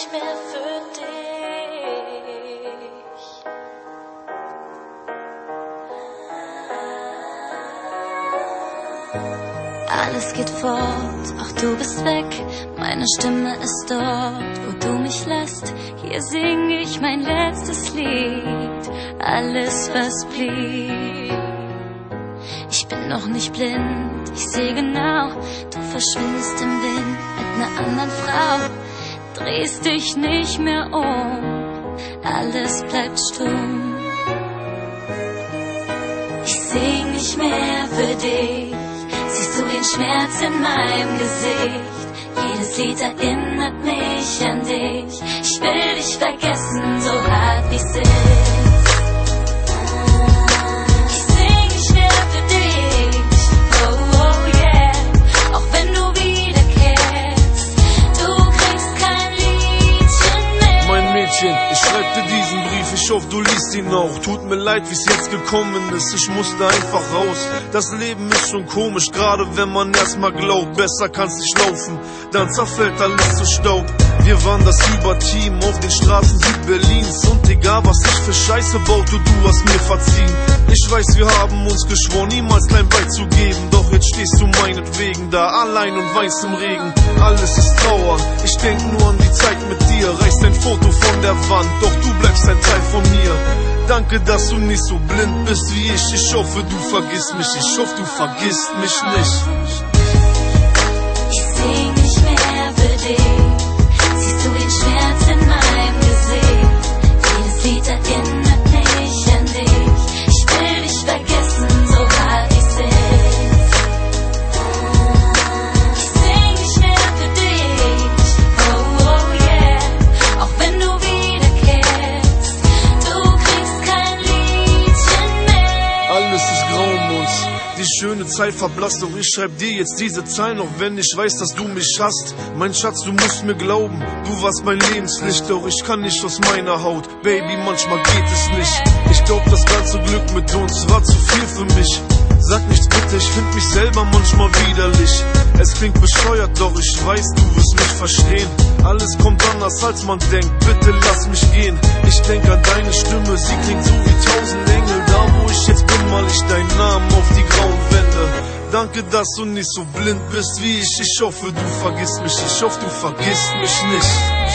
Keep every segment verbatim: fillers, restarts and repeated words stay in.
nicht mehr für dich. Alles geht fort, auch du bist weg. Meine Stimme ist dort, wo du mich lässt. Hier sing ich mein letztes Lied, alles was blieb. Ich bin noch nicht blind, ich seh genau, du verschwindest im Wind mit ner anderen Frau. Drehst dich nicht mehr um, alles bleibt stumm. Ich sing nicht mehr für dich, siehst du den Schmerz in meinem Gesicht? Jedes Lied erinnert mich an dich. Ich will dich vergessen, so hart wie's ist. Ich sing nicht mehr für dich, oh oh yeah. Auch wenn du wiederkehrst, du kriegst kein Liedchen mehr. Mein Mädchen, ich schreib dir diesen Brief, ich hoffe du liest ihn auch. Tut mir leid, wie's jetzt gekommen ist, ich musste einfach raus. Das Leben ist schon komisch, gerade wenn man erstmal glaubt, besser kann's nicht laufen, dann zerfällt alles zu Staub. Wir waren das Überteam auf den Straßen Südberlins, und egal was ich für Scheiße baute, du hast mir verziehen. Ich weiß, wir haben uns geschworen, niemals klein beizugeben, doch jetzt stehst du meinetwegen da, allein und weinst im Regen. Alles ist Trauer, ich denk nur an die Zeit mit dir, reißt ein Foto von der Wand, doch du bleibst ein Teil von mir. Danke, dass du nicht so blind bist wie ich, ich hoffe, du vergisst mich, ich hoffe, du vergisst mich nicht. Ich sing nicht mehr für dich, siehst du den Schmerz in meinem Gesicht? Jedes Lied erinnert mich an dich. Ich will dich vergessen, so hart wie's ist. Ich sing nicht mehr für dich, oh oh yeah. Auch wenn du wiederkehrst, du kriegst kein Liedchen mehr. Alles ist grau um uns, die schöne Zeit verblasst, doch ich schreib dir jetzt diese Zeilen, auch wenn ich weiß, dass du mich hasst. Mein Schatz, du musst mir glauben, du warst mein Lebenslicht, doch ich kann nicht aus meiner Haut, Baby, manchmal geht es nicht. Ich glaub, das ganze Glück mit uns war zu viel für mich. Sag nichts bitte, ich find mich selber manchmal widerlich. Es klingt bescheuert, doch ich weiß, du wirst mich verstehen. Alles kommt anders, als man denkt, bitte lass mich gehen. Ich denk an deine Stimme, sie klingt so wie tausend Engel. Da wo ich jetzt bin, mal ich deinen Namen auf die grauen Wände. Danke, dass du nicht so blind bist wie ich. Ich hoffe, du vergisst mich, ich hoffe, du vergisst mich nicht.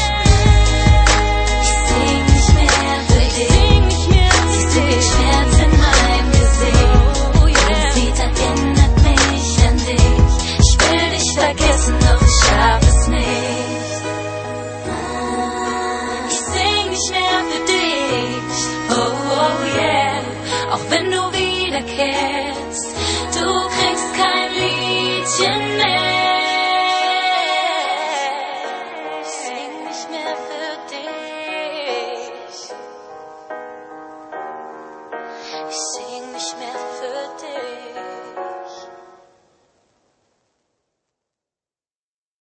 Ich sing nicht mehr für dich, siehst du den Schmerz in meinem Gesicht? Jedes Lied erinnert mich an dich. Ich will dich vergessen, doch ich schaff es nicht. Ich sing nicht mehr für dich, oh oh yeah. Auch wenn du wiederkehrst, du kriegst kein Liedchen mehr. Ich sing nicht mehr für dich. Ich sing nicht mehr für dich.